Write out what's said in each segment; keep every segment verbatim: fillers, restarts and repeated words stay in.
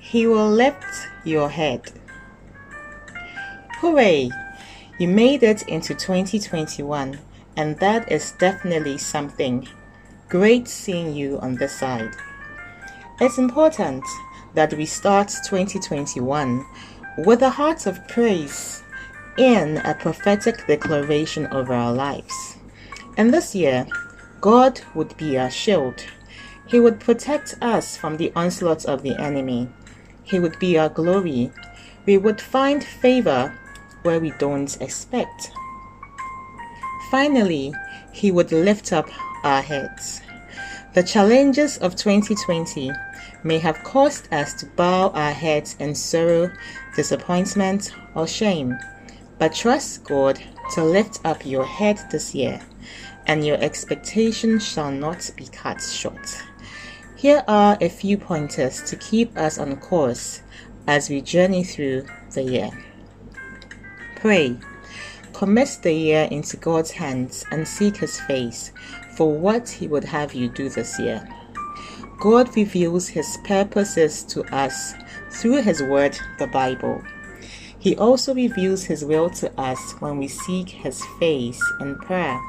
He will lift your head. Hooray! You made it into twenty twenty-one, and that is definitely something. Great seeing you on this side. It's important that we start twenty twenty-one with a heart of praise in a prophetic declaration over our lives. And this year, God would be our shield. He would protect us from the onslaught of the enemy. He would be our glory. We would find favor where we don't expect. Finally, He would lift up our heads. The challenges of twenty twenty may have caused us to bow our heads in sorrow, disappointment, or shame. But trust God to lift up your head this year, and your expectation shall not be cut short. Here are a few pointers to keep us on course as we journey through the year. Pray. Commit the year into God's hands and seek His face for what He would have you do this year. God reveals His purposes to us through His Word, the Bible. He also reveals His will to us when we seek His face in prayer.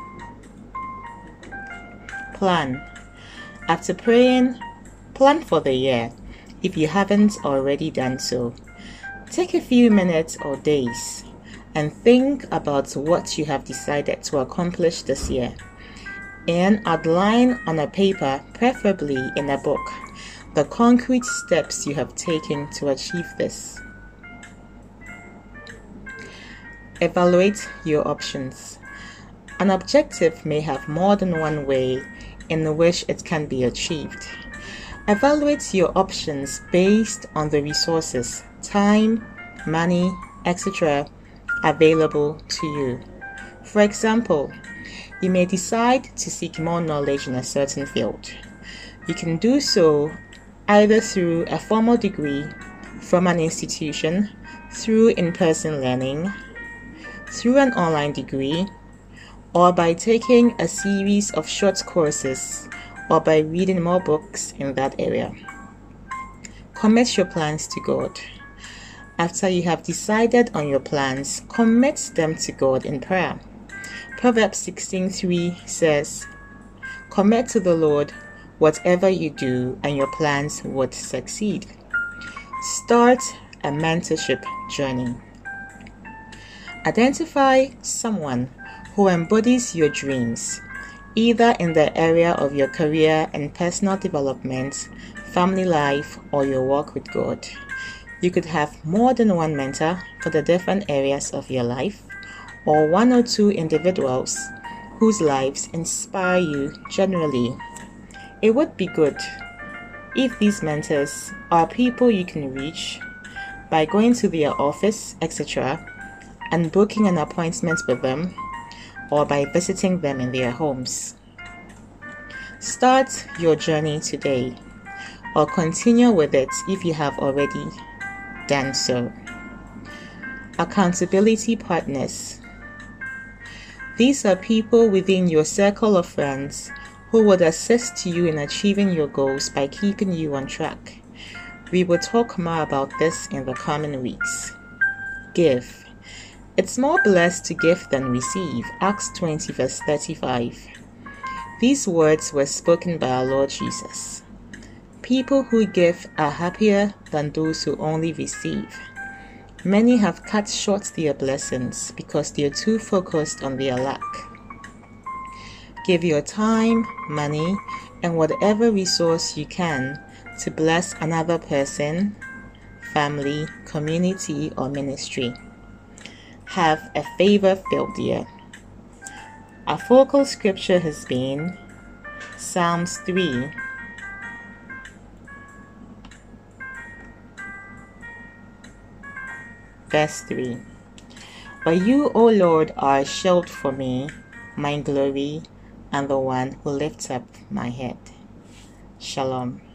Plan. After praying, plan for the year if you haven't already done so. Take a few minutes or days and think about what you have decided to accomplish this year, and outline on a paper, preferably in a book, the concrete steps you have taken to achieve this. Evaluate your options. An objective may have more than one way in which it can be achieved. Evaluate your options based on the resources, time, money, et cetera available to you. For example, you may decide to seek more knowledge in a certain field. You can do so either through a formal degree from an institution, through in-person learning, through an online degree, or by taking a series of short courses, or by reading more books in that area. Commit your plans to God. After you have decided on your plans, commit them to God in prayer. Proverbs sixteen three says, "Commit to the Lord whatever you do, and your plans would succeed." Start a mentorship journey. Identify someone who embodies your dreams, either in the area of your career and personal development, family life, or your walk with God. You could have more than one mentor for the different areas of your life, or one or two individuals whose lives inspire you generally. It would be good if these mentors are people you can reach by going to their office, et cetera, and booking an appointment with them, or by visiting them in their homes. Start your journey today, or continue with it if you have already done so. Accountability partners. These are people within your circle of friends who would assist you in achieving your goals by keeping you on track. We will talk more about this in the coming weeks. Give. It's more blessed to give than receive. Acts twenty verse thirty-five. These words were spoken by our Lord Jesus. People who give are happier than those who only receive. Many have cut short their blessings because they are too focused on their lack. Give your time, money, and whatever resource you can to bless another person, family, community, or ministry. Have a favor-filled year. Our focal scripture has been Psalms three, verse three. But you, O Lord, are a shield for me, my glory, and the one who lifts up my head. Shalom.